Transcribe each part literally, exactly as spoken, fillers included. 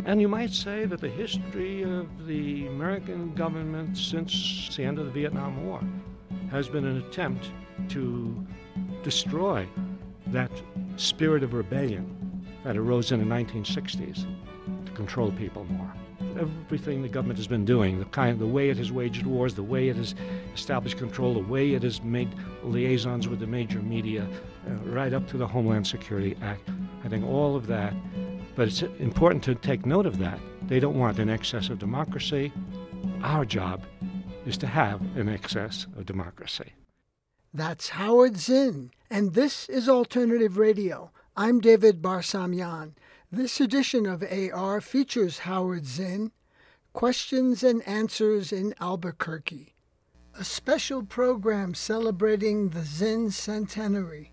And you might say that the history of the American government since the end of the Vietnam War has been an attempt to destroy that spirit of rebellion that arose in the nineteen sixties to control people more. Everything the government has been doing, the kind, the way it has waged wars, the way it has established control, the way it has made liaisons with the major media, uh, right up to the Homeland Security Act. I think all of that, but it's important to take note of that. They don't want an excess of democracy. Our job is to have an excess of democracy. That's Howard Zinn, and this is Alternative Radio. I'm David Barsamyan. This edition of A R features Howard Zinn, Questions and Answers in Albuquerque, a special program celebrating the Zinn centenary.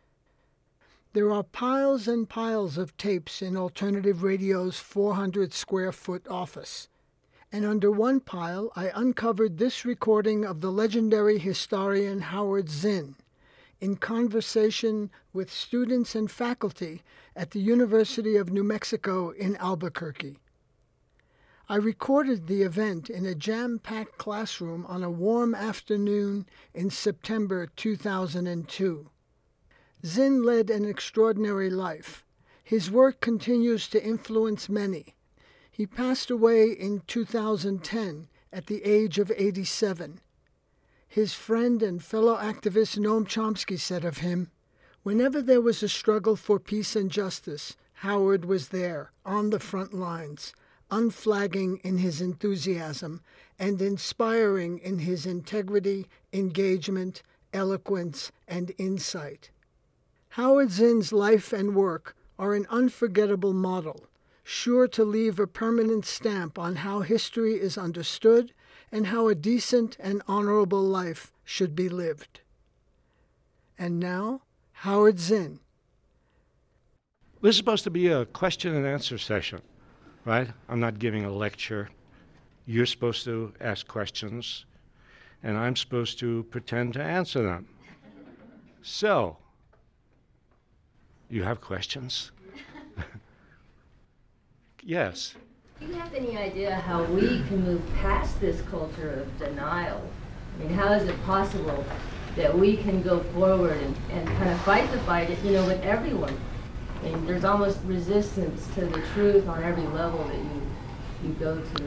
There are piles and piles of tapes in Alternative Radio's four hundred square foot office, and under one pile I uncovered this recording of the legendary historian Howard Zinn in conversation with students and faculty at the University of New Mexico in Albuquerque. I recorded the event in a jam-packed classroom on a warm afternoon in September two thousand two. Zinn led an extraordinary life. His work continues to influence many. He passed away in two thousand ten at the age of eighty-seven. His friend and fellow activist Noam Chomsky said of him, "Whenever there was a struggle for peace and justice, Howard was there, on the front lines, unflagging in his enthusiasm and inspiring in his integrity, engagement, eloquence, and insight." Howard Zinn's life and work are an unforgettable model, sure to leave a permanent stamp on how history is understood and how a decent and honorable life should be lived. And now, Howard Zinn. This is supposed to be a question and answer session, right? I'm not giving a lecture. You're supposed to ask questions, and I'm supposed to pretend to answer them. So, you have questions? Yes. Do you have any idea how we can move past this culture of denial? I mean, how is it possible that we can go forward and, and kind of fight the fight, you know, with everyone? I mean, there's almost resistance to the truth on every level that you you go to.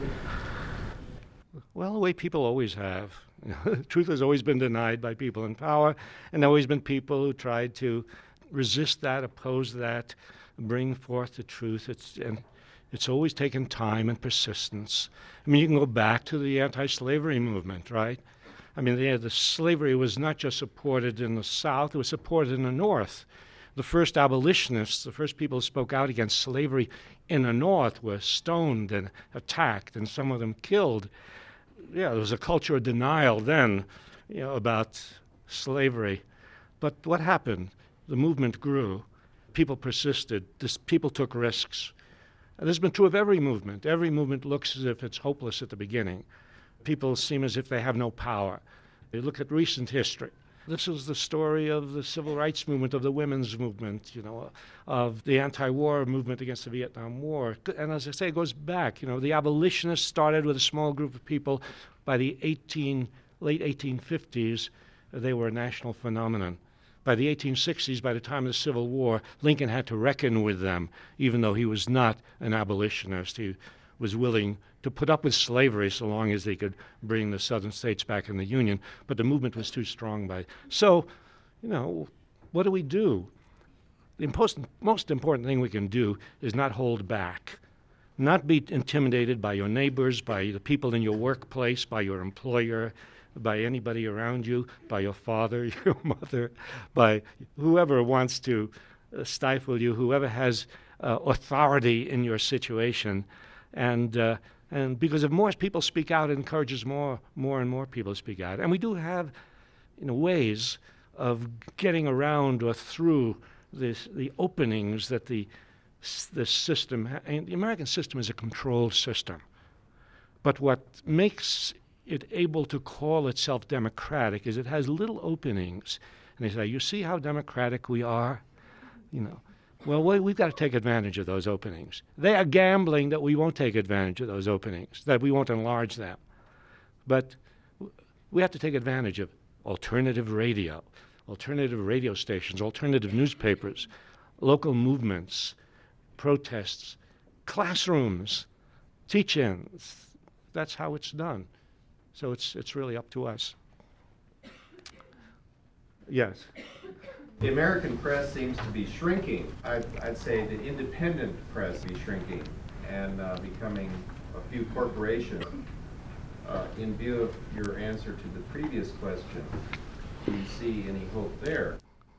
Well, the way people always have. Truth has always been denied by people in power, and there have always been people who tried to resist that, oppose that, bring forth the truth. It's and It's always taken time and persistence. I mean, you can go back to the anti-slavery movement, right? I mean, the, the slavery was not just supported in the South, it was supported in the North. The first abolitionists, the first people who spoke out against slavery in the North were stoned and attacked, and some of them killed. Yeah, there was a culture of denial then, you know, about slavery. But what happened? The movement grew. People persisted. This, people took risks. And this has been true of every movement. Every movement looks as if it's hopeless at the beginning. People seem as if they have no power. They look at recent history. This is the story of the civil rights movement, of the women's movement, you know, of the anti-war movement against the Vietnam War. And as I say, it goes back. You know, the abolitionists started with a small group of people. By the eighteen, late eighteen fifties, they were a national phenomenon. By the eighteen sixties, by the time of the Civil War, Lincoln had to reckon with them, even though he was not an abolitionist. He was willing to put up with slavery so long as they could bring the southern states back in the Union, but the movement was too strong by. So, you know, what do we do? The most, most important thing we can do is not hold back, not be intimidated by your neighbors, by the people in your workplace, by your employer, by anybody around you, by your father, your mother, by whoever wants to uh, stifle you, whoever has uh, authority in your situation. And uh, and because if more people speak out, it encourages more, more and more people to speak out. And we do have, you know, ways of getting around or through this, the openings that the the system, ha- and the American system is a controlled system. But what makes it able to call itself democratic is it has little openings. And they say, you see how democratic we are? You know, Well, we, we've got to take advantage of those openings. They are gambling that we won't take advantage of those openings, that we won't enlarge them. But w- we have to take advantage of alternative radio, alternative radio stations, alternative newspapers, local movements, protests, classrooms, teach-ins. That's how it's done. So it's it's really up to us. Yes. The American press seems to be shrinking. I'd, I'd say the independent press be shrinking and uh, becoming a few corporations. Uh, in view of your answer to the previous question, do you see any hope there?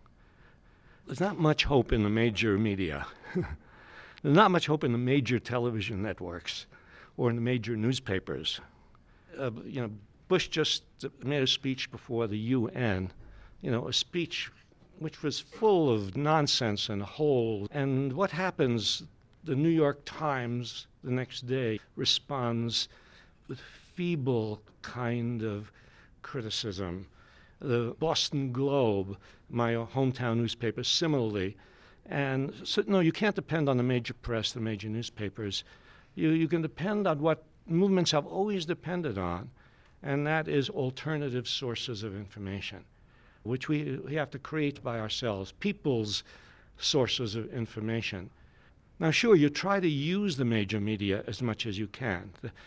There's not much hope in the major media. There's not much hope in the major television networks or in the major newspapers. Uh, you know, Bush just made a speech before the U N, you know, a speech which was full of nonsense and holes. And what happens, the New York Times the next day responds with feeble kind of criticism. The Boston Globe, my hometown newspaper, similarly. And so, no, you can't depend on the major press, the major newspapers. You, you can depend on what movements have always depended on, and that is alternative sources of information, which we, we have to create by ourselves, people's sources of information. Now, sure, you try to use the major media as much as you can.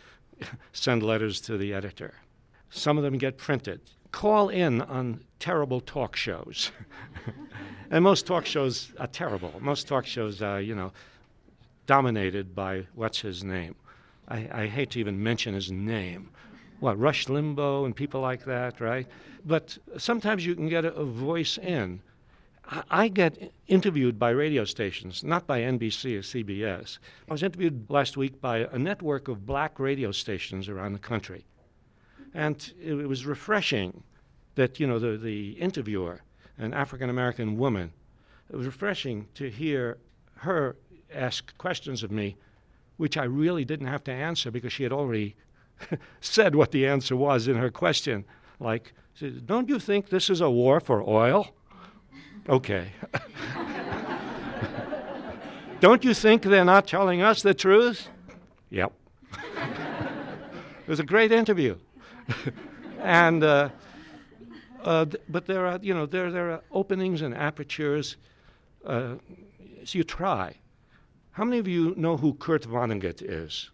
Send letters to the editor. Some of them get printed. Call in on terrible talk shows. And most talk shows are terrible. Most talk shows are, you know, dominated by what's his name. I, I hate to even mention his name. What, Rush Limbaugh and people like that, right? But sometimes you can get a, a voice in. I, I get interviewed by radio stations, not by N B C or C B S. I was interviewed last week by a network of black radio stations around the country. And it, it was refreshing that, you know, the, the interviewer, an African-American woman, it was refreshing to hear her ask questions of me, which I really didn't have to answer because she had already said what the answer was in her question. Like, don't you think this is a war for oil? Okay. Don't you think they're not telling us the truth? Yep. It was a great interview. and uh, uh, th- but there are, you know, there there are openings and apertures. Uh, so you try. How many of you know who Kurt Vonnegut is?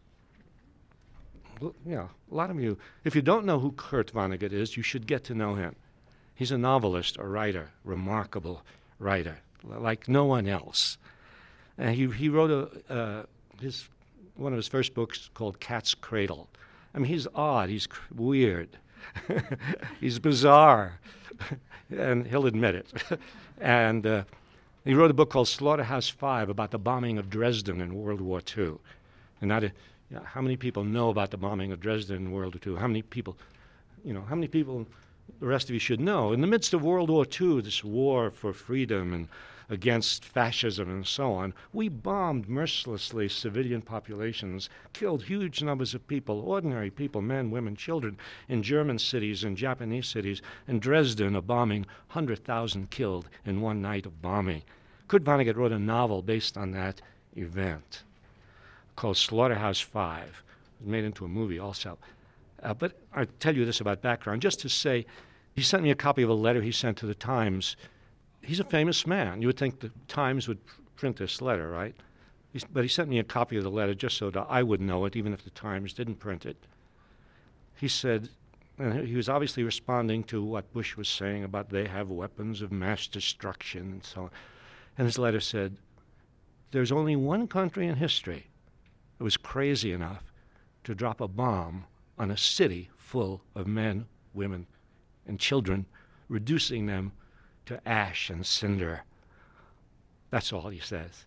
Well, yeah, a lot of you. If you don't know who Kurt Vonnegut is, you should get to know him. He's a novelist, a writer, remarkable writer, like no one else. And he he wrote a uh, his one of his first books called Cat's Cradle. I mean, he's odd, he's cr- weird, he's bizarre, and he'll admit it. and uh, he wrote a book called Slaughterhouse Five about the bombing of Dresden in World War Two. And not a, you know, how many people know about the bombing of Dresden in World War Two? How many people, you know, how many people the rest of you should know? In the midst of World War Two, this war for freedom and against fascism and so on, we bombed mercilessly civilian populations, killed huge numbers of people, ordinary people, men, women, children, in German cities and Japanese cities. In Dresden, a bombing, one hundred thousand killed in one night of bombing. Kurt Vonnegut wrote a novel based on that event called Slaughterhouse Five. It was made into a movie also. Uh, but I'll tell you this about background, just to say, he sent me a copy of a letter he sent to the Times. He's a famous man. You would think the Times would print this letter, right? He's, but he sent me a copy of the letter just so that I would know it, even if the Times didn't print it. He said, and he was obviously responding to what Bush was saying about they have weapons of mass destruction and so on. And his letter said, there's only one country in history that was crazy enough to drop a bomb on a city full of men, women, and children, reducing them to ash and cinder. That's all he says.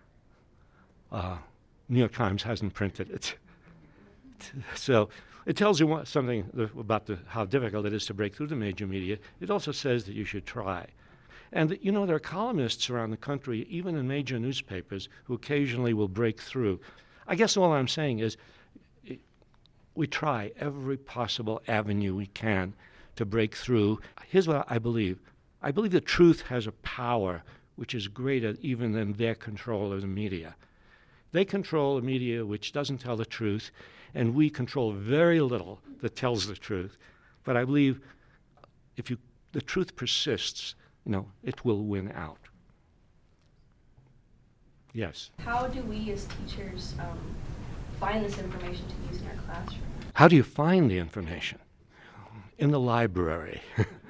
Uh, New York Times hasn't printed it. So it tells you what, something about the, how difficult it is to break through the major media. It also says that you should try. And, you know, there are columnists around the country, even in major newspapers, who occasionally will break through. I guess all I'm saying is it, we try every possible avenue we can to break through. Here's what I believe. I believe that truth has a power which is greater even than their control of the media. They control a media which doesn't tell the truth, and we control very little that tells the truth. But I believe if you, the truth persists, you know, it will win out. Yes? How do we as teachers um, find this information to use in our classroom? How do you find the information? In the library.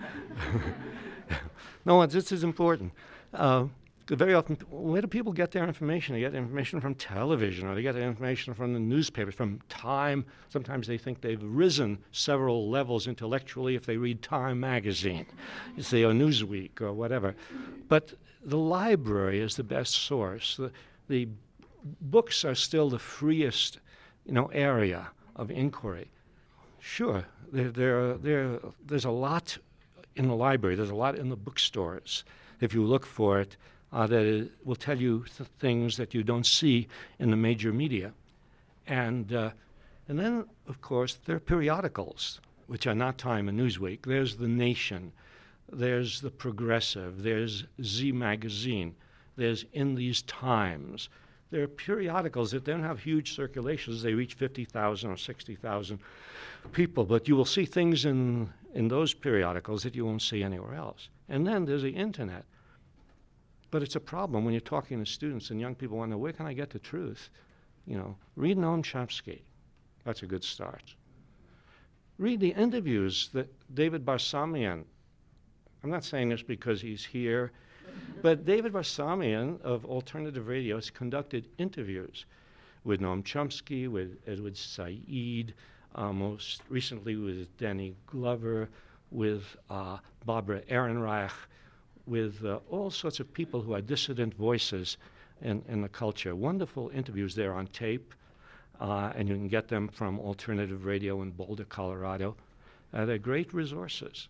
No, this is important. Uh, very often, where do people get their information? They get information from television, or they get their information from the newspapers, from Time. Sometimes they think they've risen several levels intellectually if they read Time magazine, you see, or Newsweek, or whatever. But the library is the best source. The, the books are still the freest, you know, area of inquiry. Sure, there, there, there, there's a lot in the library. There's a lot in the bookstores, if you look for it, uh, that it will tell you th- things that you don't see in the major media. And, uh, and then, of course, there are periodicals, which are not Time and Newsweek. There's The Nation. There's The Progressive. There's Z Magazine. There's In These Times. There are periodicals that don't have huge circulations. They reach fifty thousand or sixty thousand people, but you will see things in, in those periodicals that you won't see anywhere else. And then there's the internet. But it's a problem when you're talking to students and young people wonder, where can I get the truth? You know, read Noam Chomsky. That's a good start. Read the interviews that David Barsamian, I'm not saying this because he's here, but David Barsamian of Alternative Radio has conducted interviews with Noam Chomsky, with Edward Said, uh, most recently with Danny Glover, with uh, Barbara Ehrenreich, with uh, all sorts of people who are dissident voices in, in the culture. Wonderful interviews there on tape, uh, and you can get them from Alternative Radio in Boulder, Colorado. Uh, they're great resources.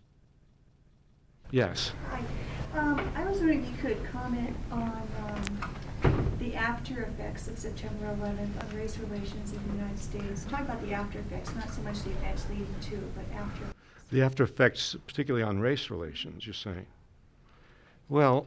Yes? Hi. Um, I was wondering if you could comment on um, the after effects of September eleventh on race relations in the United States. Talk about the after effects, not so much the events leading to, but after. The after effects, particularly on race relations, you're saying? Well,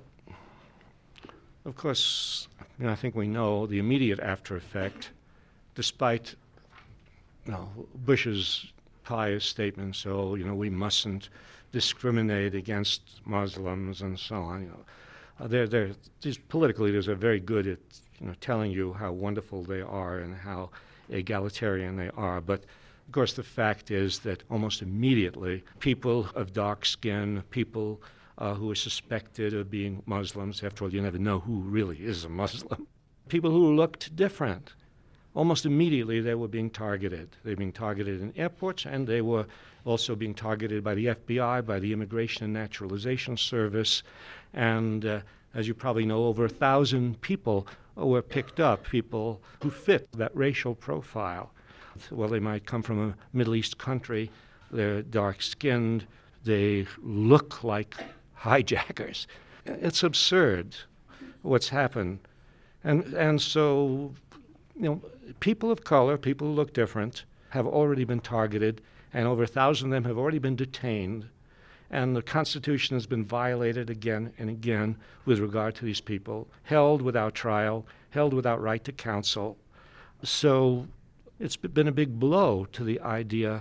of course, you know, I think we know the immediate after effect, despite you know, Bush's pious statements, so, you know, we mustn't discriminate against Muslims and so on. You know, uh, they're, they're, these political leaders are very good at you know, telling you how wonderful they are and how egalitarian they are. But, of course, the fact is that almost immediately people of dark skin, people Uh, who are suspected of being Muslims. After all, you never know who really is a Muslim. People who looked different. Almost immediately, they were being targeted. They were being targeted in airports, and they were also being targeted by the F B I, by the Immigration and Naturalization Service. And uh, as you probably know, over a thousand people were picked up, people who fit that racial profile. Well, they might come from a Middle East country. They're dark-skinned. They look like hijackers. It's absurd what's happened. And and so, you know, people of color, people who look different, have already been targeted, and over a thousand of them have already been detained, and the Constitution has been violated again and again with regard to these people, held without trial, held without right to counsel. So it's been a big blow to the idea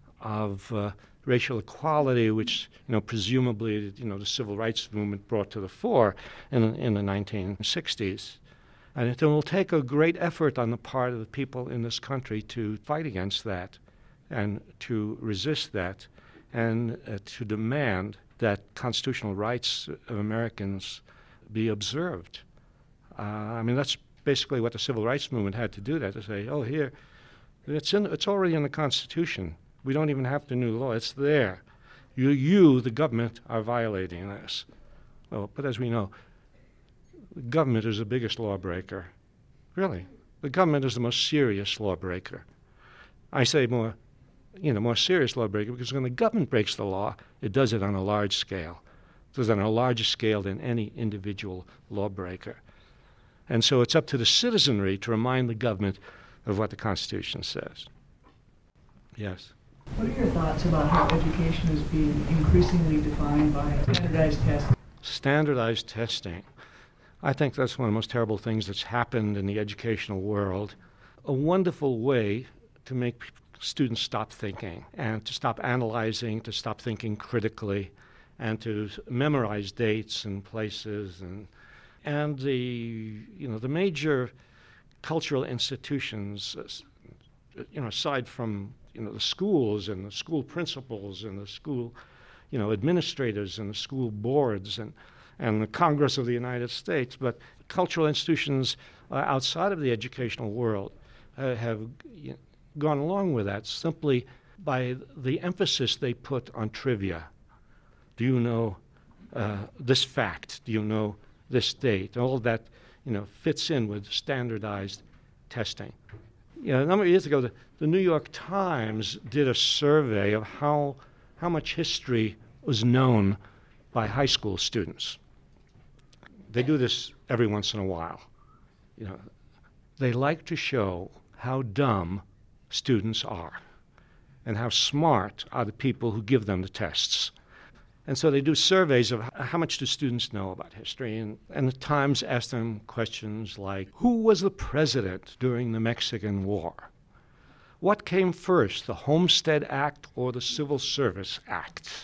of uh, racial equality, which, you know, presumably, you know, the civil rights movement brought to the fore in, in the nineteen sixties. And it will take a great effort on the part of the people in this country to fight against that and to resist that and uh, to demand that constitutional rights of Americans be observed. Uh, I mean, that's basically what the civil rights movement had to do, that to say, oh, here, it's, in, it's already in the Constitution. We don't even have the new law. It's there. You, you, the government, are violating this. Well, but as we know, the government is the biggest lawbreaker. Really. The government is the most serious lawbreaker. I say more, you know, more serious lawbreaker because when the government breaks the law, it does it on a large scale. It does it on a larger scale than any individual lawbreaker. And so it's up to the citizenry to remind the government of what the Constitution says. Yes? What are your thoughts about how education is being increasingly defined by standardized testing? Standardized testing. I think that's one of the most terrible things that's happened in the educational world. A wonderful way to make p- students stop thinking and to stop analyzing, to stop thinking critically, and to s- memorize dates and places and and the you know the major cultural institutions, uh, s- you know, aside from you know the schools and the school principals and the school, you know, administrators and the school boards and and the Congress of the United States, but cultural institutions uh, outside of the educational world uh, have you know, gone along with that simply by the emphasis they put on trivia. Do you know uh, this fact? Do you know this date? All of that, you know, fits in with standardized testing. You know, a number of years ago, the, the New York Times did a survey of how how much history was known by high school students. They do this every once in a while. You know, they like to show how dumb students are and how smart are the people who give them the tests. And so they do surveys of h- how much do students know about history. And, and the Times asked them questions like, who was the president during the Mexican War? What came first, the Homestead Act or the Civil Service Act?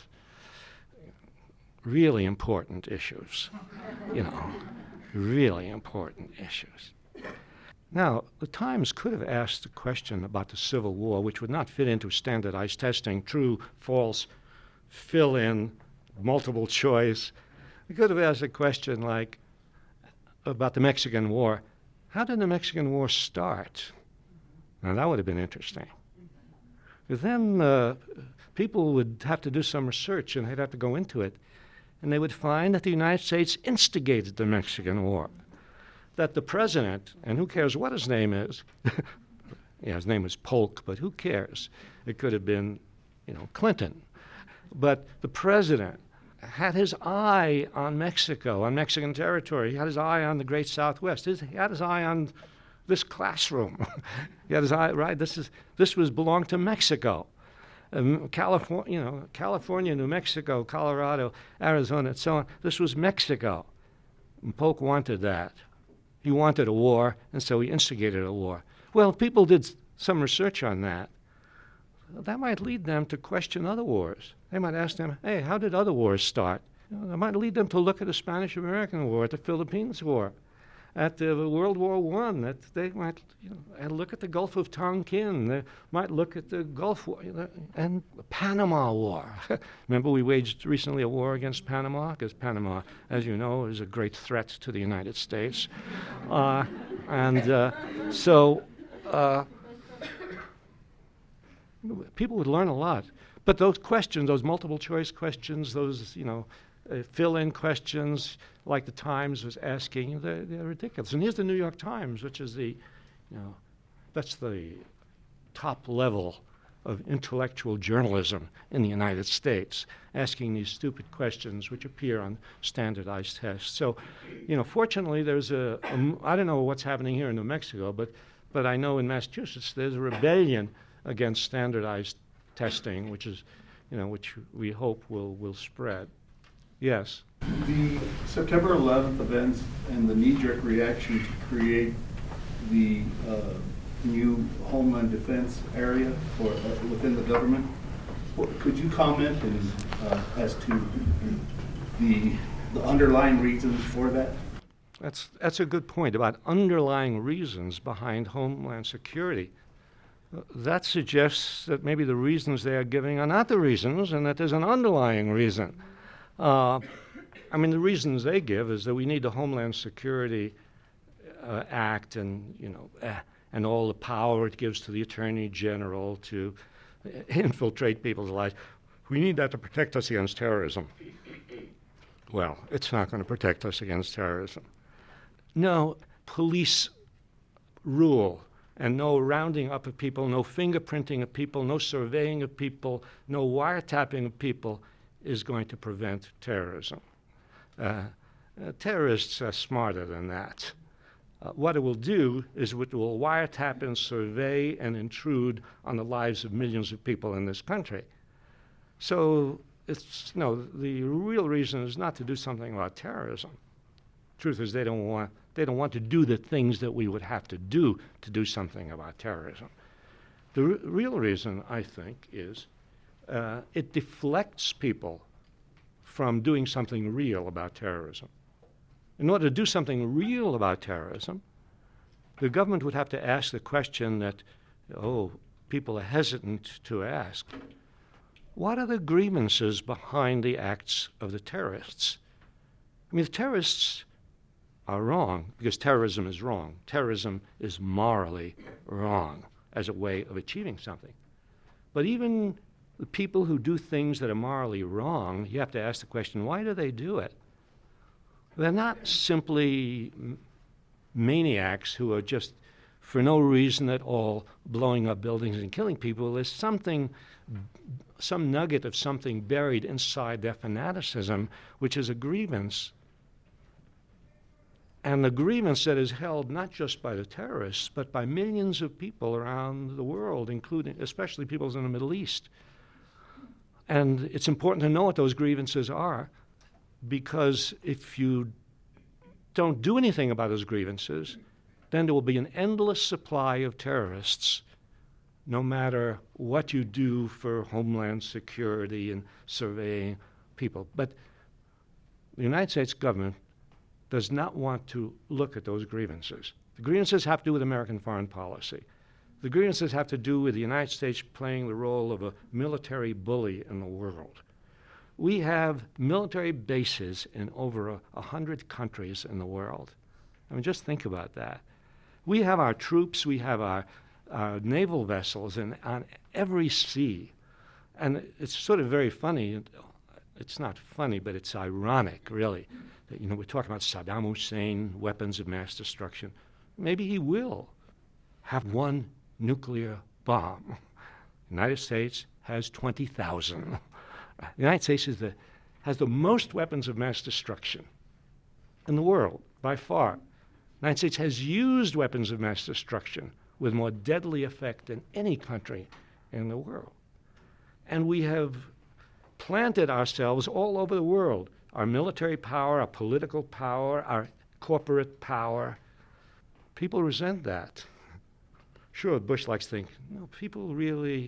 Really important issues, you know, really important issues. Now, the Times could have asked a question about the Civil War, which would not fit into standardized testing, true, false, fill in, multiple choice. They could have asked a question like about the Mexican War. How did the Mexican War start? Now, that would have been interesting. Because then uh, people would have to do some research and they'd have to go into it. And they would find that the United States instigated the Mexican War. That the president, and who cares what his name is, yeah, his name was Polk, but who cares? It could have been, you know, Clinton. But the president had his eye on Mexico, on Mexican territory. He had his eye on the Great Southwest. His, he had his eye on this classroom. He had his eye, right? This is this was belonged to Mexico. Um, California, you know, California, New Mexico, Colorado, Arizona, and so on. This was Mexico. And Polk wanted that. He wanted a war, and so he instigated a war. Well, if people did s- some research on that, that might lead them to question other wars. They might ask them, hey, how did other wars start? You know, that might lead them to look at the Spanish-American War, at the Philippines War, at the World War One. That they might you know, and look at the Gulf of Tonkin. They might look at the Gulf War you know, and the Panama War. Remember, we waged recently a war against Panama because Panama, as you know, is a great threat to the United States. Uh, and uh, so uh, people would learn a lot. But those questions, those multiple choice questions, those you know. Uh, fill-in questions like the Times was asking, they're, they're ridiculous. And here's the New York Times, which is the, you know, that's the top level of intellectual journalism in the United States, asking these stupid questions which appear on standardized tests. So, you know, fortunately, there's a, a m- I don't know what's happening here in New Mexico, but, but I know in Massachusetts there's a rebellion against standardized testing, which is, you know, which we hope will, will spread. Yes. The September eleventh events and the knee-jerk reaction to create the uh, new Homeland Defense area for uh, within the government, what, could you comment in, uh, as to the, the underlying reasons for that? That's that's a good point about underlying reasons behind Homeland Security. Uh, That suggests that maybe the reasons they are giving are not the reasons, and that there's an underlying reason. Uh, I mean, the reasons they give is that we need the Homeland Security uh, Act, and you know, uh, and all the power it gives to the Attorney General to uh, infiltrate people's lives. We need that to protect us against terrorism. Well, it's not going to protect us against terrorism. No police rule and no rounding up of people, no fingerprinting of people, no surveying of people, no wiretapping of people is going to prevent terrorism. Uh, uh, terrorists are smarter than that. Uh, what it will do is it will wiretap and survey and intrude on the lives of millions of people in this country. So it's no, the real reason is not to do something about terrorism. Truth is, they don't want they don't want to do the things that we would have to do to do something about terrorism. The r- real reason, I think, is uh, it deflects people from doing something real about terrorism. In order to do something real about terrorism, the government would have to ask the question that, oh, people are hesitant to ask. What are the grievances behind the acts of the terrorists? I mean, the terrorists are wrong because terrorism is wrong. Terrorism is morally wrong as a way of achieving something. But even the people who do things that are morally wrong, you have to ask the question, why do they do it? They're not simply m- maniacs who are just, for no reason at all, blowing up buildings and killing people. There's something, some nugget of something buried inside their fanaticism, which is a grievance. And the grievance that is held not just by the terrorists, but by millions of people around the world, including, especially people in the Middle East. And it's important to know what those grievances are, because if you don't do anything about those grievances, then there will be an endless supply of terrorists, no matter what you do for homeland security and surveying people. But the United States government does not want to look at those grievances. The grievances have to do with American foreign policy. The grievances have to do with the United States playing the role of a military bully in the world. We have military bases in over a, a hundred countries in the world. I mean, just think about that. We have our troops, we have our, our naval vessels in, on every sea. And it's sort of very funny. It's not funny, but it's ironic, really. That, you know, we're talking about Saddam Hussein, weapons of mass destruction. Maybe he will have one nuclear bomb. The United States has twenty thousand. The United States is the, has the most weapons of mass destruction in the world, by far. The United States has used weapons of mass destruction with more deadly effect than any country in the world. And we have planted ourselves all over the world, our military power, our political power, our corporate power. People resent that. Sure, Bush likes to think, no, people really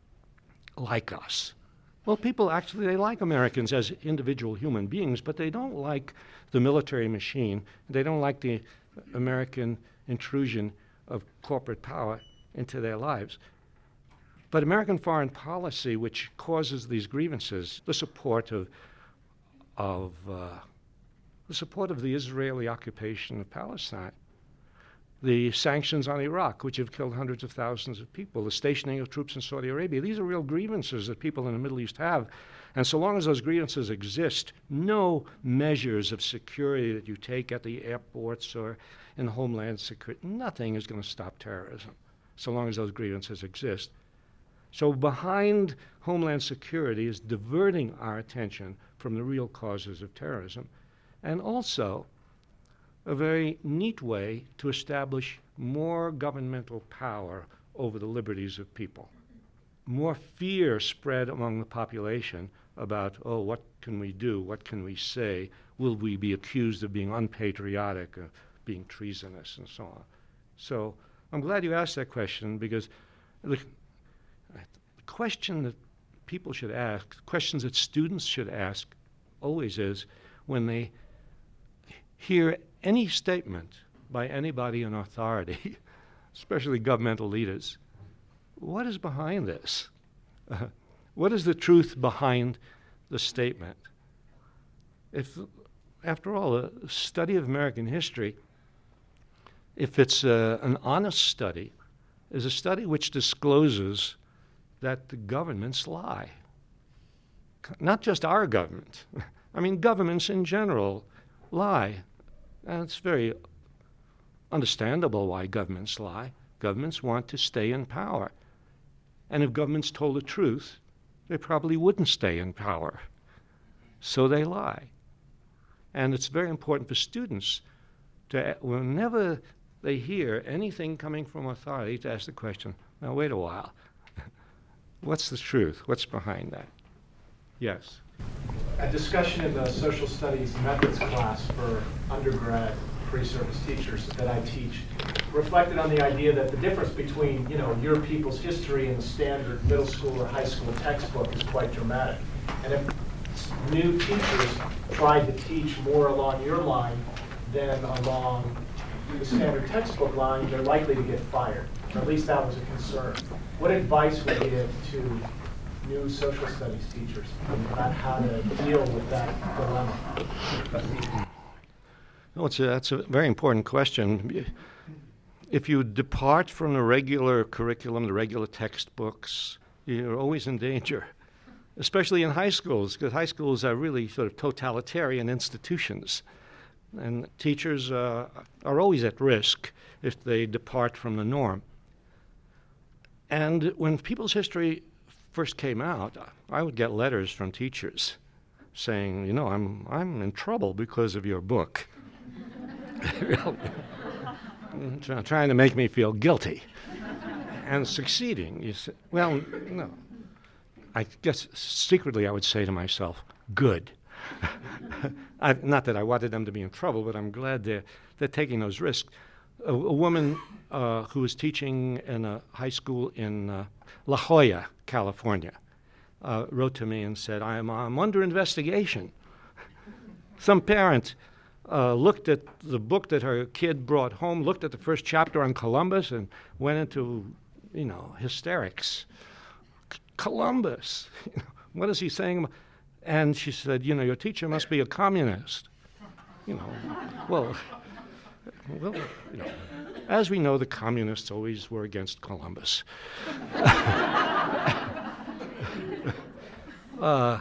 like us. Well, people actually, they like Americans as individual human beings, but they don't like the military machine. They don't like the American intrusion of corporate power into their lives. But American foreign policy, which causes these grievances, the support of, of uh, the support of the Israeli occupation of Palestine, the sanctions on Iraq, which have killed hundreds of thousands of people, the stationing of troops in Saudi Arabia. These are real grievances that people in the Middle East have. And so long as those grievances exist, no measures of security that you take at the airports or in Homeland Security, nothing is going to stop terrorism, so long as those grievances exist. So behind Homeland Security is diverting our attention from the real causes of terrorism, and also a very neat way to establish more governmental power over the liberties of people. More fear spread among the population about, oh, what can we do? What can we say? Will we be accused of being unpatriotic, of being treasonous, and so on? So I'm glad you asked that question, because the, the question that people should ask, questions that students should ask always is, when they hear any statement by anybody in authority, especially governmental leaders, what is behind this? Uh, what is the truth behind the statement? If, after all, a study of American history, if it's uh, an honest study, is a study which discloses that the governments lie. Not just our government. I mean, governments in general lie. And it's very understandable why governments lie. Governments want to stay in power. And if governments told the truth, they probably wouldn't stay in power. So they lie. And it's very important for students to, whenever they hear anything coming from authority, to ask the question, now wait a while. What's the truth? What's behind that? Yes. a discussion in the social studies methods class for undergrad pre-service teachers that I teach reflected on the idea that the difference between, you know, your people's history and the standard middle school or high school textbook is quite dramatic. And if new teachers tried to teach more along your line than along the standard textbook line, they're likely to get fired. Or at least that was a concern. What advice would you give to new social studies teachers about how to deal with that dilemma? Well, it's a, that's a very important question. If you depart from the regular curriculum, the regular textbooks, you're always in danger, especially in high schools, because high schools are really sort of totalitarian institutions. And teachers uh, are always at risk if they depart from the norm. And when People's History first came out, I would get letters from teachers saying, you know, I'm I'm in trouble because of your book. Really, trying to make me feel guilty and succeeding. You say, well, no. I guess secretly I would say to myself, good. I, not that I wanted them to be in trouble, but I'm glad they're, they're taking those risks. A, a woman uh, who was teaching in a high school in uh, La Jolla, California, uh, wrote to me and said, I'm, I'm under investigation. Some parent uh, looked at the book that her kid brought home, looked at the first chapter on Columbus, and went into, you know, hysterics. C- Columbus, what is he saying? And she said, you know, your teacher must be a communist. You know, well, well, you know, as we know, the communists always were against Columbus. uh,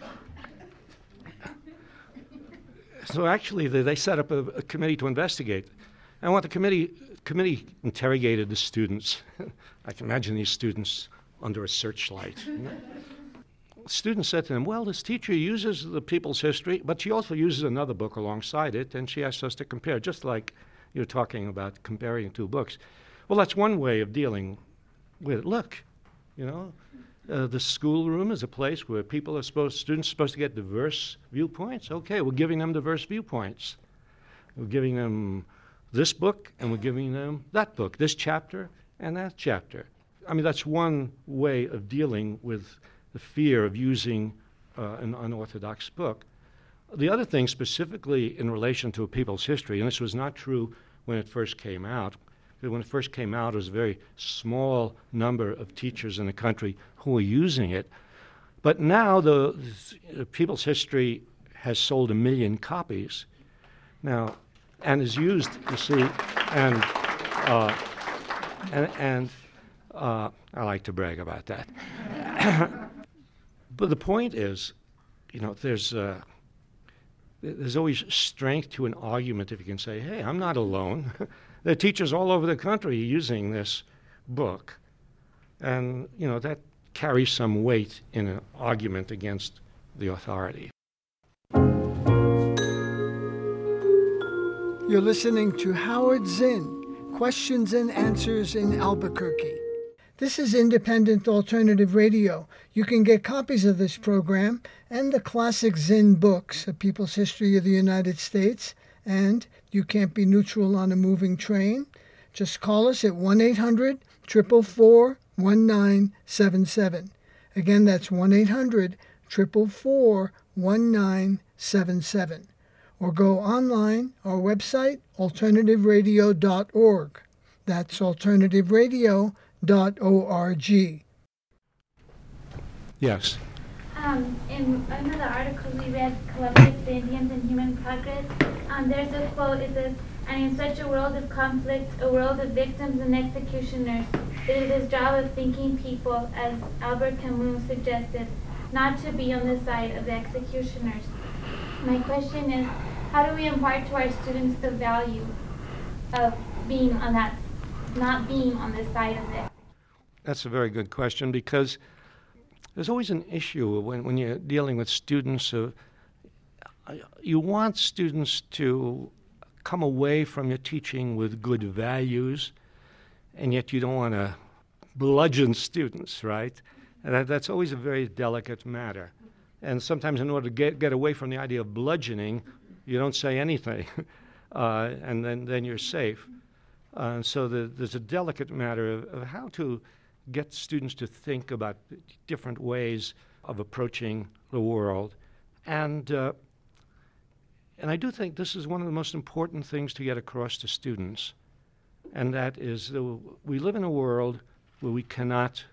so actually, they, they set up a, a committee to investigate. And what the committee committee interrogated the students. I can imagine these students under a searchlight. You know? Students said to them, well, this teacher uses the People's History, but she also uses another book alongside it, and she asks us to compare, just like you're talking about comparing two books. Well, that's one way of dealing with it. Look, you know, uh, the schoolroom is a place where people are supposed, students are supposed to get diverse viewpoints. Okay, we're giving them diverse viewpoints. We're giving them this book, and we're giving them that book, this chapter and that chapter. I mean, that's one way of dealing with the fear of using uh, an unorthodox book. The other thing, specifically in relation to a people's history, and this was not true when it first came out, because when it first came out, it was a very small number of teachers in the country who were using it. But now the, the people's history has sold a million copies now, and is used, you see, and uh, and, and uh, I like to brag about that. But the point is, you know, there's uh, there's always strength to an argument if you can say, hey, I'm not alone. There are teachers all over the country using this book. And, you know, that carries some weight in an argument against the authority. You're listening to Howard Zinn, Questions and Answers in Albuquerque. This is Independent Alternative Radio. You can get copies of this program and the classic Zinn books, A People's History of the United States, and You Can't Be Neutral on a Moving Train. Just call us at one eight hundred, four four four, one nine seven seven. Again, that's one eight hundred, four four four, one nine seven seven. Or go online, our website, alternative radio dot org. That's alternative radio dot org. Yes. Um, in one of the articles we read, Columbus, the Indians, and Human Progress, um, there's a quote. It says, and in such a world of conflict, a world of victims and executioners, it is his job of thinking people, as Albert Camus suggested, not to be on the side of the executioners. My question is, how do we impart to our students the value of being on that, not being on the side of the? That's a very good question, because there's always an issue when, when you're dealing with students. Uh, you want students to come away from your teaching with good values, and yet you don't want to bludgeon students, right? And that, that's always a very delicate matter. And sometimes in order to get, get away from the idea of bludgeoning, you don't say anything, uh, and then, then you're safe. Uh, so the, there's a delicate matter of, of how to get students to think about different ways of approaching the world. And, uh, and I do think this is one of the most important things to get across to students, and that is that we live in a world where we cannot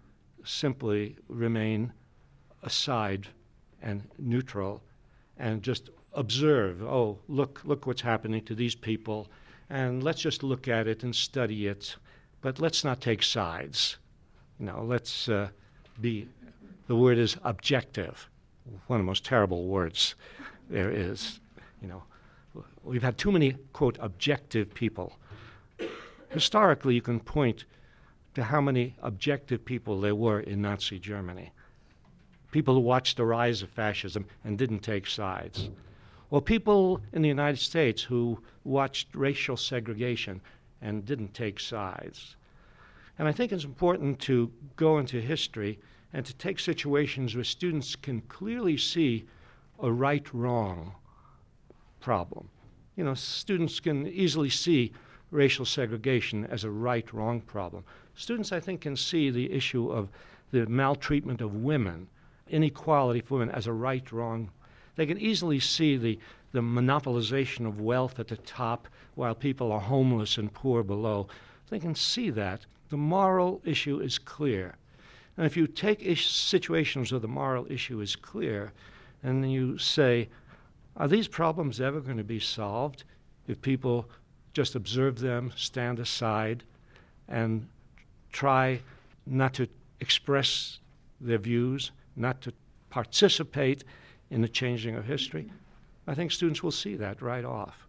simply remain aside and neutral and just observe, oh, look, look what's happening to these people, and let's just look at it and study it, but let's not take sides. You know, let's uh, be, the word is objective, one of the most terrible words there is. You know, we've had too many, quote, objective people. Historically, you can point to how many objective people there were in Nazi Germany. People who watched the rise of fascism and didn't take sides. Or people in the United States who watched racial segregation and didn't take sides. And I think it's important to go into history and to take situations where students can clearly see a right-wrong problem. You know, students can easily see racial segregation as a right-wrong problem. Students, I think, can see the issue of the maltreatment of women, inequality for women as a right-wrong. They can easily see the, the monopolization of wealth at the top while people are homeless and poor below. They can see that. The moral issue is clear. And if you take ish- situations where the moral issue is clear, and then you say, are these problems ever going to be solved if people just observe them, stand aside, and try not to express their views, not to participate in the changing of history? I think students will see that right off.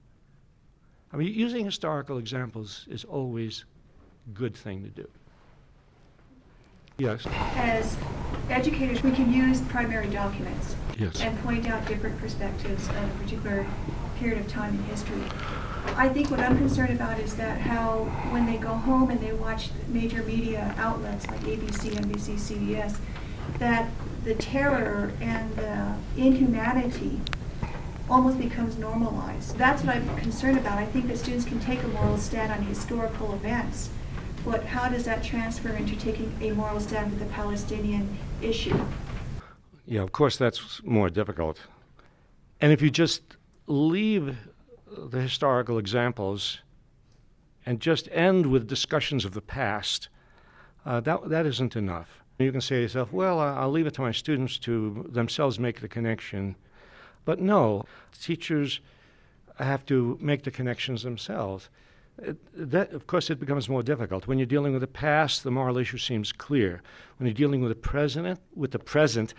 I mean, using historical examples is always a good thing to do. Yes? As educators, we can use primary documents Yes. and point out different perspectives of a particular period of time in history. I think what I'm concerned about is that how when they go home and they watch major media outlets like A B C, N B C, C B S, that the terror and the inhumanity almost becomes normalized. That's what I'm concerned about. I think that students can take a moral stand on historical events, but how does that transfer into taking a moral stand with the Palestinian issue? Yeah, of course, that's more difficult. And if you just leave the historical examples and just end with discussions of the past, uh, that that isn't enough. You can say to yourself, well, I'll leave it to my students to themselves make the connection. But no, teachers have to make the connections themselves. It, that, of course, it becomes more difficult. When you're dealing with the past, the moral issue seems clear. When you're dealing with the present, with the present,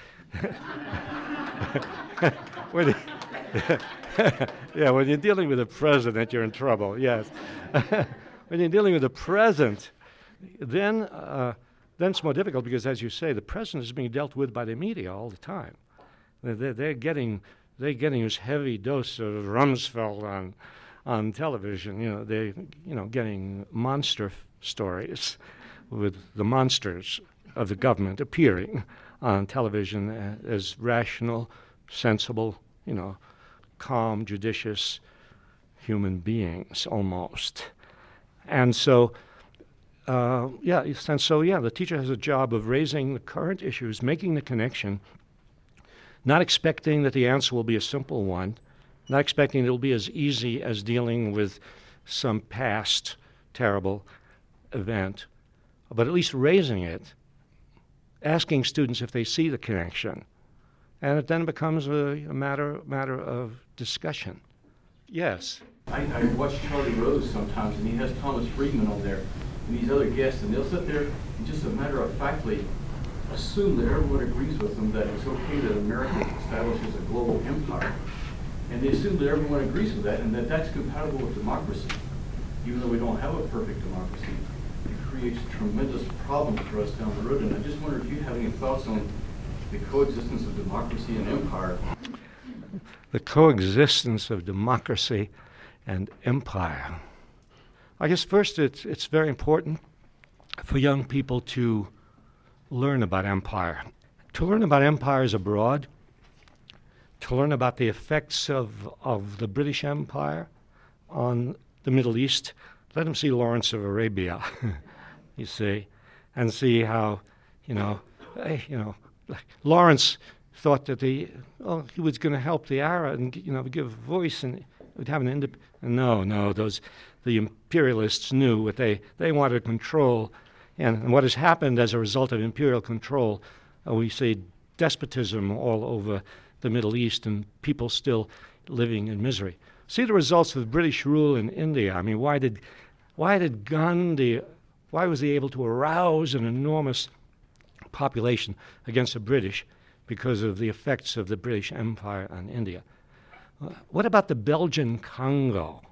when you, yeah, when you're dealing with the president, you're in trouble. Yes, when you're dealing with the present, then uh, then it's more difficult because, as you say, the present is being dealt with by the media all the time. They're, they're getting they're getting this heavy dose of Rumsfeld on. on television. You know, they, you know, getting monster f- stories with the monsters of the government appearing on television uh, as rational, sensible, you know, calm, judicious human beings almost. And so, uh, yeah, and so, yeah, the teacher has a job of raising the current issues, making the connection, not expecting that the answer will be a simple one, not expecting it'll be as easy as dealing with some past terrible event, but at least raising it, asking students if they see the connection, and it then becomes a, a matter matter of discussion. Yes? I, I watch Charlie Rose sometimes, and he has Thomas Friedman on there, and these other guests, and they'll sit there and just a matter of factly assume that everyone agrees with them that it's okay that America establishes a global empire. And they assume that everyone agrees with that and that that's compatible with democracy. Even though we don't have a perfect democracy, it creates tremendous problems for us down the road. And I just wonder if you have any thoughts on the coexistence of democracy and empire. The coexistence of democracy and empire. I guess first it's, it's very important for young people to learn about empire. To learn about empires abroad to learn about the effects of, of the British Empire on the Middle East, let them see Lawrence of Arabia, you see, and see how, you know, eh, you know, like Lawrence thought that the, oh, he was going to help the Arab and, you know, give a voice and would have an indep- No, no, those, the imperialists knew what they, they wanted control. And, and what has happened as a result of imperial control, uh, we see despotism all over the Middle East and people still living in misery. See the results of the British rule in India. I mean, why did, why did Gandhi, why was he able to arouse an enormous population against the British? Because of the effects of the British Empire on India. Uh, what about the Belgian Congo?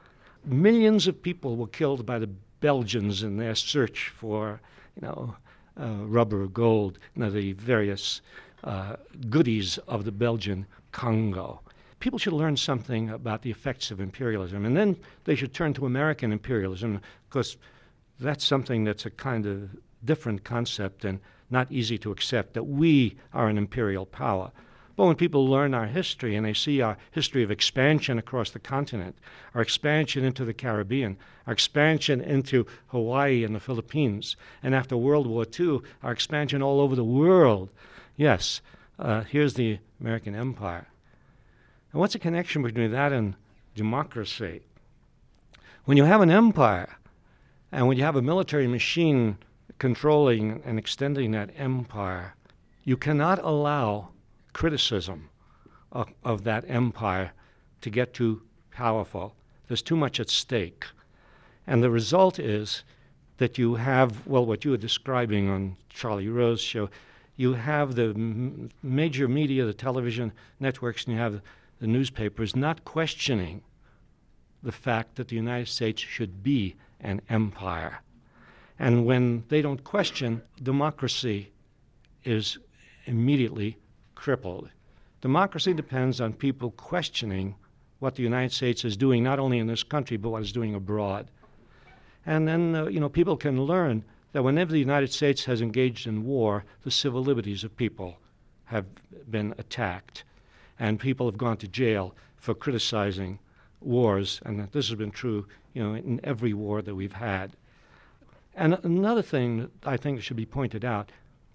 Millions of people were killed by the Belgians in their search for, you know, uh, rubber, gold, you know, the various uh, goodies of the Belgian Congo. People should learn something about the effects of imperialism, and then they should turn to American imperialism, because that's something that's a kind of different concept and not easy to accept, that we are an imperial power. But when people learn our history and they see our history of expansion across the continent, our expansion into the Caribbean, our expansion into Hawaii and the Philippines, and after World War Two, our expansion all over the world, yes, uh, here's the American Empire. And what's the connection between that and democracy? When you have an empire, and when you have a military machine controlling and extending that empire, you cannot allow criticism of, of that empire to get too powerful. There's too much at stake. And the result is that you have, well, what you were describing on Charlie Rose's show, you have the m- major media, the television networks, and you have the newspapers not questioning the fact that the United States should be an empire. And when they don't question, democracy is immediately crippled. Democracy depends on people questioning what the United States is doing, not only in this country, but what it's doing abroad. And then, uh, you know, people can learn that whenever the United States has engaged in war, the civil liberties of people have been attacked. And people have gone to jail for criticizing wars, and this has been true, you know, in every war that we've had. And another thing that I think should be pointed out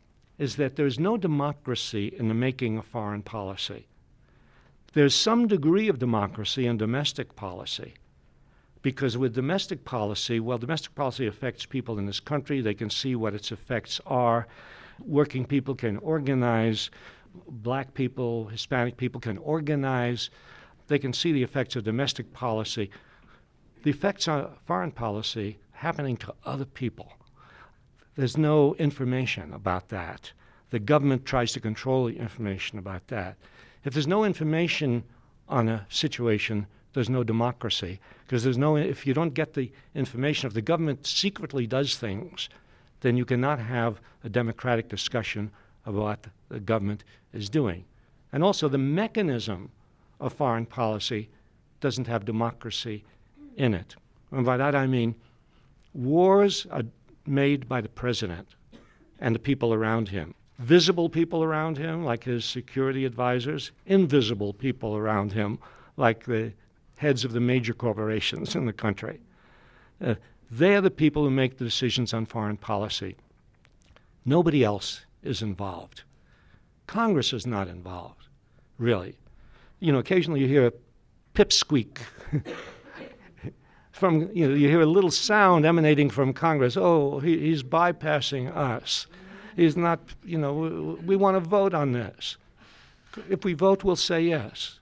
is that there's no democracy in the making of foreign policy. There's some degree of democracy in domestic policy, because with domestic policy, well, domestic policy affects people in this country. They can see what its effects are. Working people can organize. Black people, Hispanic people can organize. They can see the effects of domestic policy. The effects on foreign policy happening to other people. There's no information about that. The government tries to control the information about that. If there's no information on a situation, there's no democracy, because there's no, if you don't get the information, if the government secretly does things, then you cannot have a democratic discussion of what the government is doing. And also the mechanism of foreign policy doesn't have democracy in it. And by that I mean wars are made by the president and the people around him. Visible people around him, like his security advisors, invisible people around him, like the heads of the major corporations in the country. Uh, they are the people who make the decisions on foreign policy. Nobody else is involved. Congress is not involved, really. You know, occasionally you hear a pipsqueak. From, you know, you hear a little sound emanating from Congress. Oh, he, he's bypassing us. He's not, you know, we, we want to vote on this. If we vote, we'll say yes.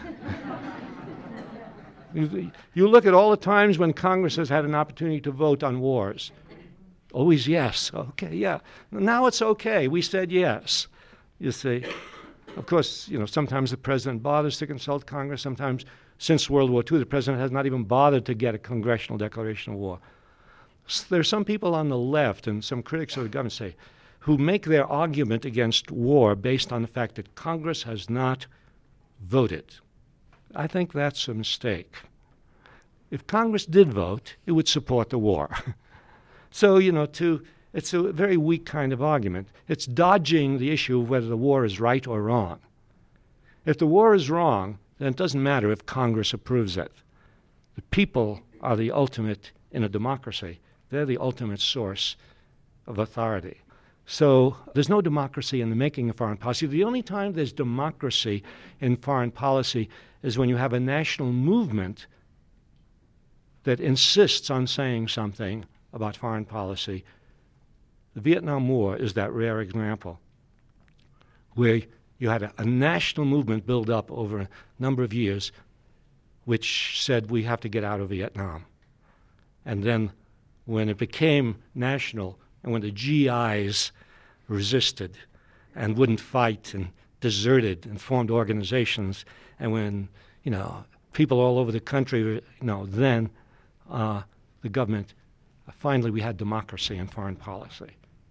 you, you look at all the times when Congress has had an opportunity to vote on wars. Always yes. Okay, yeah. Now it's okay. We said yes. You see. Of course, you know, sometimes the president bothers to consult Congress. Sometimes, since World War Two, the president has not even bothered to get a congressional declaration of war. So there are some people on the left and some critics of the government say, who make their argument against war based on the fact that Congress has not voted. I think that's a mistake. If Congress did vote, it would support the war. So, you know, to, it's a very weak kind of argument. It's dodging the issue of whether the war is right or wrong. If the war is wrong, then it doesn't matter if Congress approves it. The people are the ultimate in a democracy. They're the ultimate source of authority. So there's no democracy in the making of foreign policy. The only time there's democracy in foreign policy is when you have a national movement that insists on saying something about foreign policy. The Vietnam War is that rare example where you had a, a national movement build up over a number of years which said we have to get out of Vietnam. And then when it became national and when the G Is resisted and wouldn't fight and deserted and formed organizations, and when, you know, people all over the country, you know, then uh, the government, uh, finally we had democracy in foreign policy.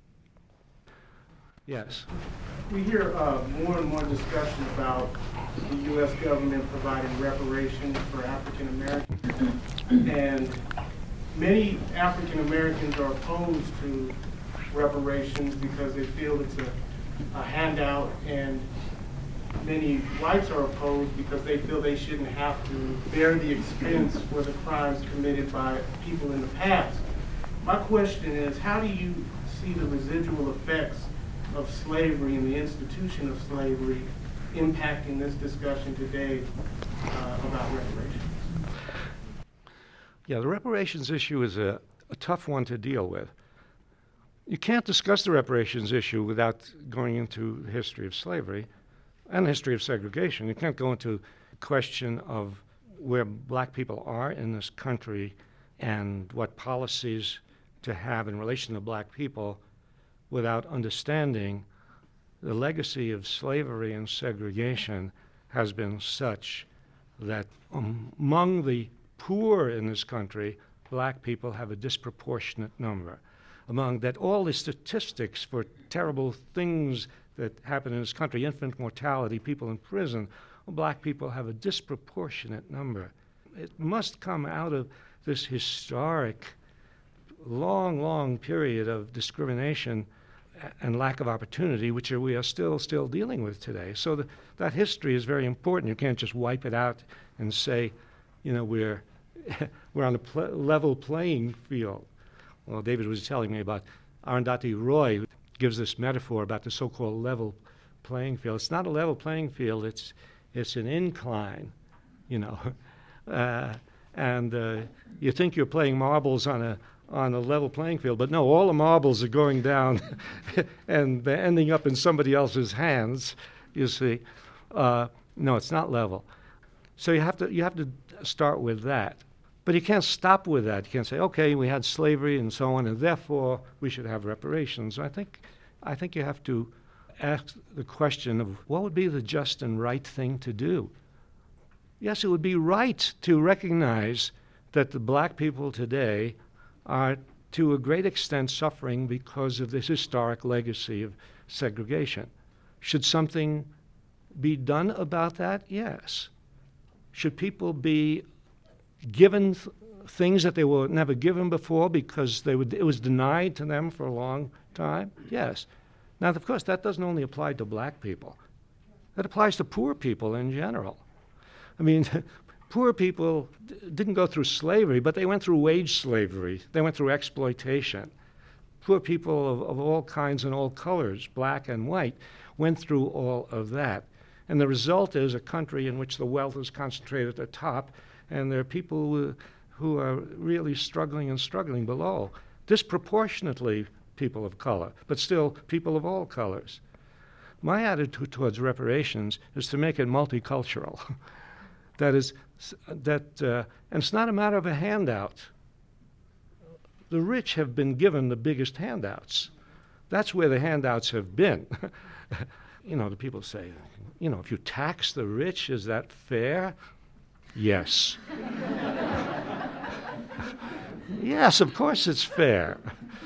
Yes. We hear uh, more and more discussion about the U S government providing reparations for African Americans. And many African Americans are opposed to reparations because they feel it's a, a handout, and many whites are opposed because they feel they shouldn't have to bear the expense for the crimes committed by people in the past. My question is, how do you see the residual effects of slavery and the institution of slavery impacting this discussion today uh, about reparations? Yeah, the reparations issue is a, a tough one to deal with. You can't discuss the reparations issue without going into the history of slavery and the history of segregation. You can't go into the question of where black people are in this country and what policies to have in relation to black people without understanding the legacy of slavery and segregation has been such that um, among the poor in this country, black people have a disproportionate number. Among that, all the statistics for terrible things that happen in this country, infant mortality, people in prison, well, black people have a disproportionate number. It must come out of this historic, long, long period of discrimination and lack of opportunity, which are, we are still still dealing with today. So the, that history is very important. You can't just wipe it out and say, you know, we're we're on a pl- level playing field. Well, David was telling me about Arundhati Roy, who gives this metaphor about the so-called level playing field. It's not a level playing field. It's it's an incline, you know, uh, and uh, you think you're playing marbles on a on a level playing field, but no, all the marbles are going down and they're ending up in somebody else's hands, you see. Uh, no, it's not level. So you have to you have to start with that. But you can't stop with that. You can't say, okay, we had slavery and so on, and therefore we should have reparations. I think I think you have to ask the question of what would be the just and right thing to do. Yes, it would be right to recognize that the black people today are to a great extent suffering because of this historic legacy of segregation. Should something be done about that? Yes. Should people be given th- things that they were never given before because they would, it was denied to them for a long time? Yes. Now, of course, that doesn't only apply to black people. That applies to poor people in general. I mean, poor people d- didn't go through slavery, but they went through wage slavery. They went through exploitation. Poor people of, of all kinds and all colors, black and white, went through all of that. And the result is a country in which the wealth is concentrated at the top, and there are people who, who are really struggling and struggling below. Disproportionately people of color, but still people of all colors. My attitude towards reparations is to make it multicultural. That is, that, uh, and it's not a matter of a handout. The rich have been given the biggest handouts. That's where the handouts have been. You know, the people say, you know, if you tax the rich, is that fair? Yes. Yes, of course it's fair.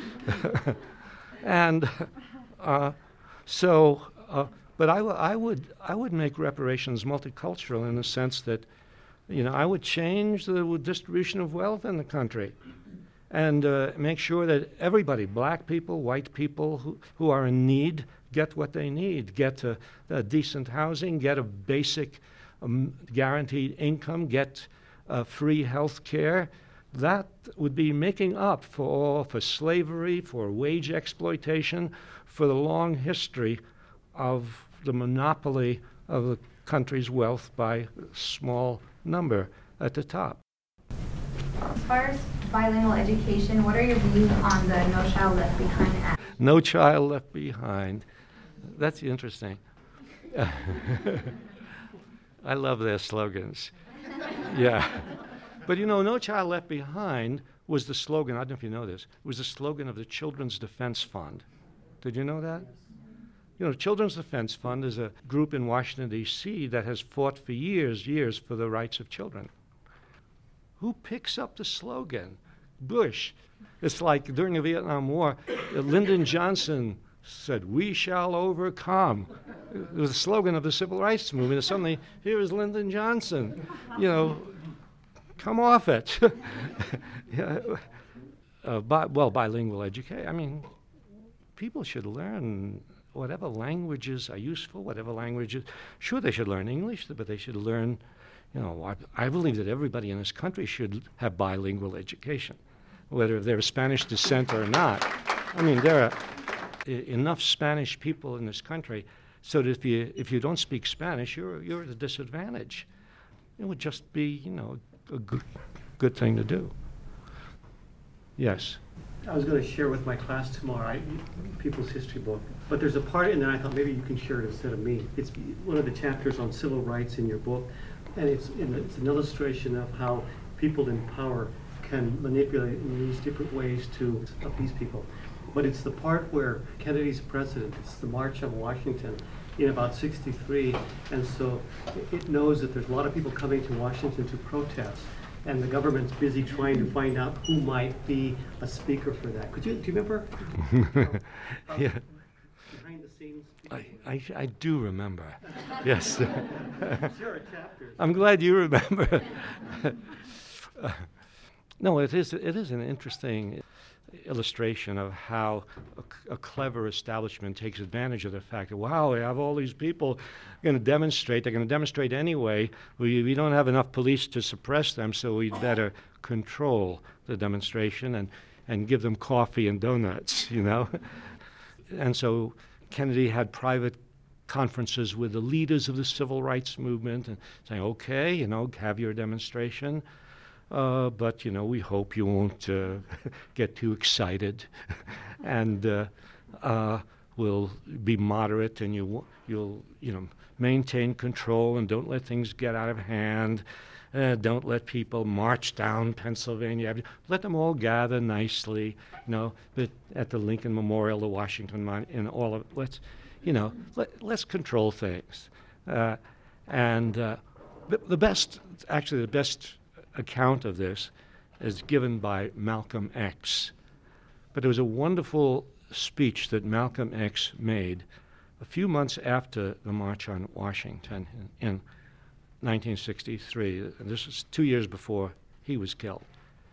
And uh, so, uh, but I, w- I would I would make reparations multicultural in the sense that, you know, I would change the distribution of wealth in the country, and uh, make sure that everybody, black people, white people who, who are in need, get what they need, get a, a decent housing, get a basic um, guaranteed income, get uh, free health care. That would be making up for all, for slavery, for wage exploitation, for the long history of the monopoly of the country's wealth by a small number at the top. As far as bilingual education, what are your views on the No Child Left Behind Act? No Child Left Behind. That's interesting. I love their slogans. Yeah. But you know, No Child Left Behind was the slogan, I don't know if you know this, it was the slogan of the Children's Defense Fund. Did you know that? You know, Children's Defense Fund is a group in Washington, D C that has fought for years, years for the rights of children. Who picks up the slogan? Bush. It's like during the Vietnam War, uh, Lyndon Johnson said, "We shall overcome." It was the slogan of the Civil Rights Movement, and suddenly, here is Lyndon Johnson. You know, come off it. yeah. uh, bi- well, bilingual education. I mean, people should learn whatever languages are useful, whatever languages. Sure, they should learn English, but they should learn, you know, I, I believe that everybody in this country should have bilingual education, whether they're of Spanish descent or not. I mean, there are I- enough Spanish people in this country so that if you if you don't speak Spanish, you're you're at a disadvantage. It would just be, you know, a good good thing to do. Yes. I was going to share with my class tomorrow, I, People's History book, but there's a part in there I thought maybe you can share it instead of me. It's one of the chapters on civil rights in your book, and it's, in, it's an illustration of how people in power can manipulate and use different ways to appease people. But it's the part where Kennedy's president, it's the March on Washington in about sixty-three, and so it, it knows that there's a lot of people coming to Washington to protest, and the government's busy trying to find out who might be a speaker for that. Could you, do you remember? uh, yeah. Behind the scenes. I, I, I do remember. Yes. Sure, chapters. I'm glad you remember. uh, no, it is it is an interesting illustration of how a, c- a clever establishment takes advantage of the fact that, wow, we have all these people going to demonstrate. They're going to demonstrate anyway. We, we don't have enough police to suppress them, so we'd better control the demonstration and, and give them coffee and donuts, you know. And so Kennedy had private conferences with the leaders of the civil rights movement and saying, okay, you know, have your demonstration. Uh, but, you know, we hope you won't uh, get too excited, and uh, uh, we'll be moderate, and you w- you'll, you know, maintain control and don't let things get out of hand. Uh, don't let people march down Pennsylvania Avenue. Let them all gather nicely, you know, but at the Lincoln Memorial, the Washington Mon- and all of let's, you know, let, let's control things. Uh, and uh, the, the best, actually, the best account of this is given by Malcolm X. But it was a wonderful speech that Malcolm X made a few months after the March on Washington in, in nineteen sixty-three. And this was two years before he was killed.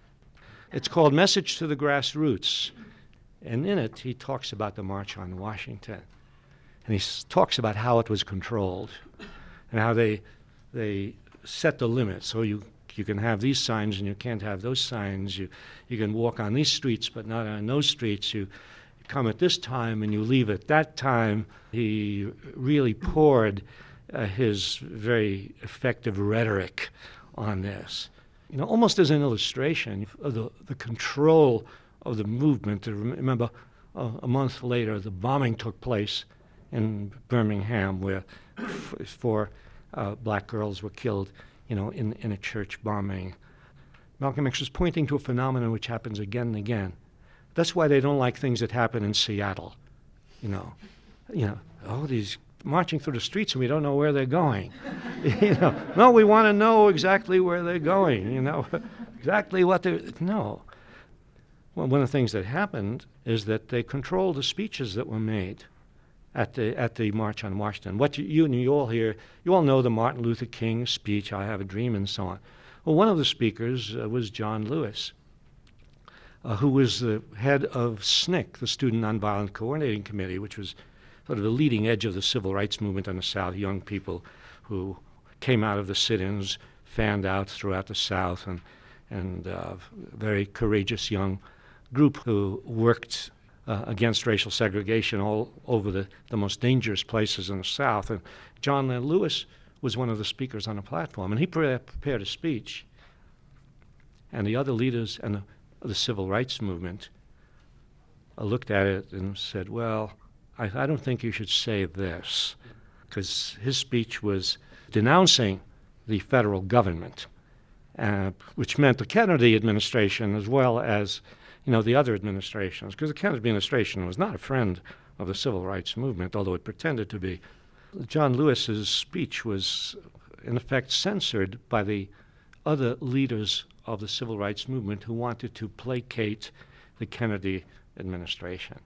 It's called Message to the Grassroots. And in it, he talks about the March on Washington. And he s- talks about how it was controlled and how they they set the limits. So you You can have these signs and you can't have those signs. You you can walk on these streets but not on those streets. You come at this time and you leave at that time. He really poured uh, his very effective rhetoric on this. You know, almost as an illustration of the, the control of the movement. To rem- remember, uh, a month later, the bombing took place in Birmingham where f- four uh, black girls were killed, you know, in, in a church bombing. Malcolm X was pointing to a phenomenon which happens again and again. That's why they don't like things that happen in Seattle. You know, you know, oh, these marching through the streets and we don't know where they're going. you know, no, we want to know exactly where they're going. You know, exactly what they're. No. Well, one of the things that happened is that they controlled the speeches that were made at the at the March on Washington. What you, you and you all hear, you all know the Martin Luther King speech, I Have a Dream, and so on. Well, one of the speakers uh, was John Lewis, uh, who was the head of S N C C, the Student Nonviolent Coordinating Committee, which was sort of the leading edge of the civil rights movement in the South, young people who came out of the sit-ins, fanned out throughout the South, and, and uh, very courageous young group who worked uh, against racial segregation all over the, the most dangerous places in the South. And John Lewis was one of the speakers on the platform, and he pre- prepared a speech, and the other leaders and the, the civil rights movement uh, looked at it and said, well, I, I don't think you should say this, because his speech was denouncing the federal government, uh, which meant the Kennedy administration as well as, you know, the other administrations, because the Kennedy administration was not a friend of the civil rights movement, although it pretended to be. John Lewis's speech was, in effect, censored by the other leaders of the civil rights movement who wanted to placate the Kennedy administration.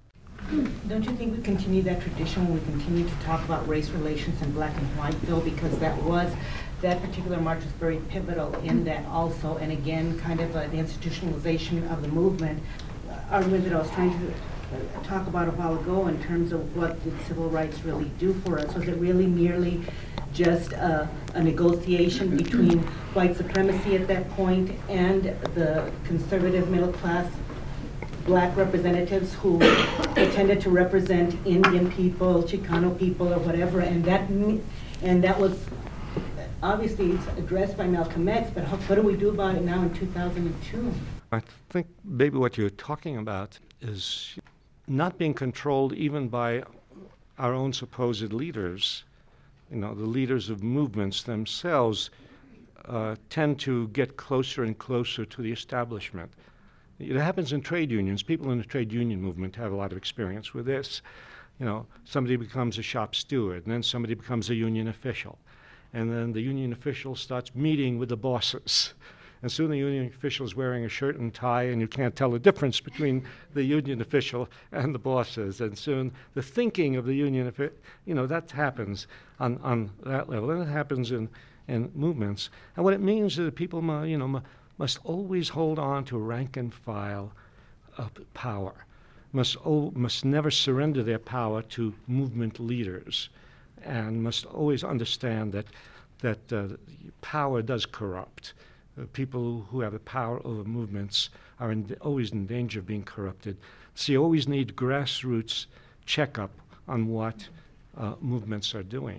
Don't you think we continue that tradition when we continue to talk about race relations in black and white, Bill? Because that was, that particular march was very pivotal in that also, and again, kind of uh, the institutionalization of the movement. Uh, argument that I was trying to uh, talk about a while ago in terms of what did civil rights really do for us. Was it really merely just uh, a negotiation between white supremacy at that point and the conservative middle class black representatives who pretended to represent Indian people, Chicano people, or whatever, and that and that was obviously it's addressed by Malcolm X, but how, what do we do about it now in two thousand two? I think maybe what you're talking about is not being controlled even by our own supposed leaders. You know, the leaders of movements themselves uh, tend to get closer and closer to the establishment. It happens in trade unions. People in the trade union movement have a lot of experience with this. You know, somebody becomes a shop steward, and then somebody becomes a union official. And then the union official starts meeting with the bosses. And soon the union official is wearing a shirt and tie, and you can't tell the difference between the union official and the bosses. And soon the thinking of the union official, you know, that happens on, on that level. And it happens in, in movements. And what it means is that people, mu- you know, mu- must always hold on to rank and file of power, must, o- must never surrender their power to movement leaders, and must always understand that, that uh, power does corrupt. Uh, people who have the power over movements are in, always in danger of being corrupted. So you always need grassroots checkup on what uh, movements are doing.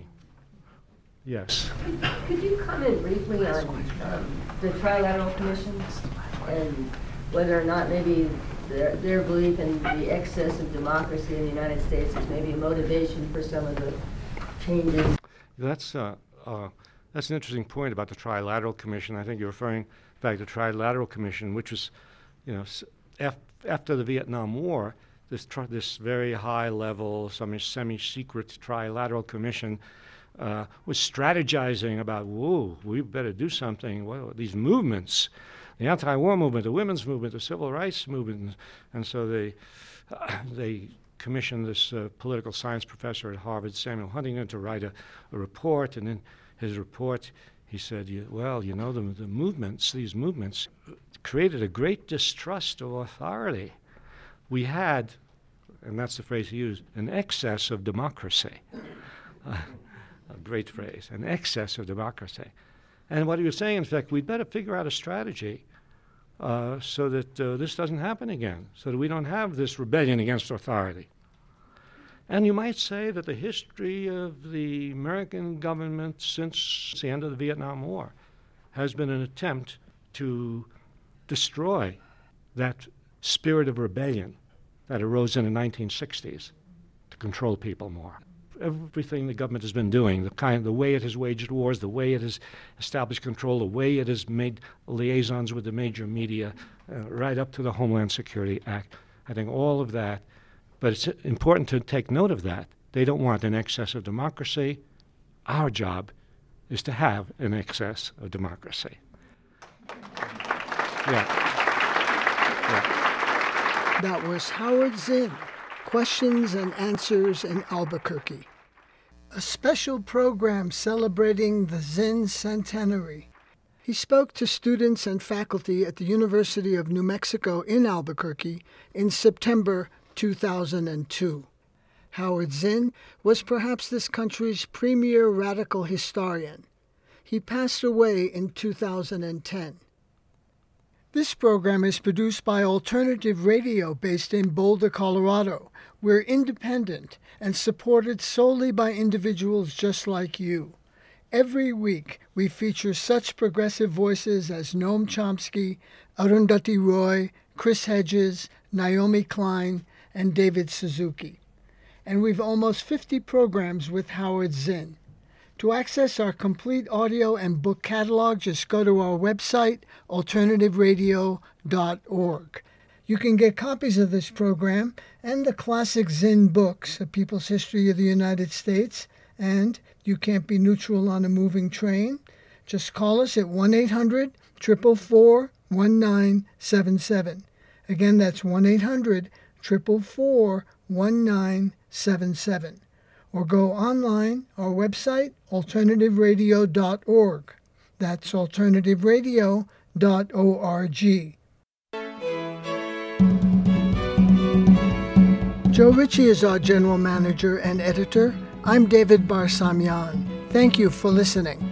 Yes. Could you comment briefly on um, the Trilateral Commission and whether or not maybe their, their belief in the excess of democracy in the United States is maybe a motivation for some of the changes? That's uh, uh, that's an interesting point about the Trilateral Commission. I think you're referring, in fact, the Trilateral Commission, which was, you know, s- af- after the Vietnam War, this tri- this very high-level, some semi-secret Trilateral Commission uh, was strategizing about, whoa, we better do something. Well, these movements, the anti-war movement, the women's movement, the civil rights movement, and so they uh, they commissioned this uh, political science professor at Harvard, Samuel Huntington, to write a, a report. And in his report, he said, you, well, you know, the, the movements, these movements created a great distrust of authority. We had, and that's the phrase he used, an excess of democracy. Uh, a great phrase, an excess of democracy. And what he was saying, in fact, we'd better figure out a strategy uh, so that uh, this doesn't happen again, so that we don't have this rebellion against authority. And you might say that the history of the American government since the end of the Vietnam War has been an attempt to destroy that spirit of rebellion that arose in the nineteen sixties to control people more. Everything the government has been doing, the kind, the way it has waged wars, the way it has established control, the way it has made liaisons with the major media, uh, right up to the Homeland Security Act. I think all of that, but it's important to take note of that. They don't want an excess of democracy. Our job is to have an excess of democracy. Yeah. Yeah. That was Howard Zinn, Questions and Answers in Albuquerque, a special program celebrating the Zinn centenary. He spoke to students and faculty at the University of New Mexico in Albuquerque in September two thousand two. Howard Zinn was perhaps this country's premier radical historian. He passed away in two thousand ten. This program is produced by Alternative Radio based in Boulder, Colorado. We're independent and supported solely by individuals just like you. Every week, we feature such progressive voices as Noam Chomsky, Arundhati Roy, Chris Hedges, Naomi Klein, and David Suzuki. And we've almost fifty programs with Howard Zinn. To access our complete audio and book catalog, just go to our website, alternative radio dot org. You can get copies of this program and the classic Zinn books, A People's History of the United States, and You Can't Be Neutral on a Moving Train. Just call us at one eight hundred, four four four, one nine seven seven. Again, that's one eight hundred, four four four, one nine seven seven. Or go online, our website, alternative radio dot org. That's alternative radio dot org. Joe Ritchie is our general manager and editor. I'm David Barsamian. Thank you for listening.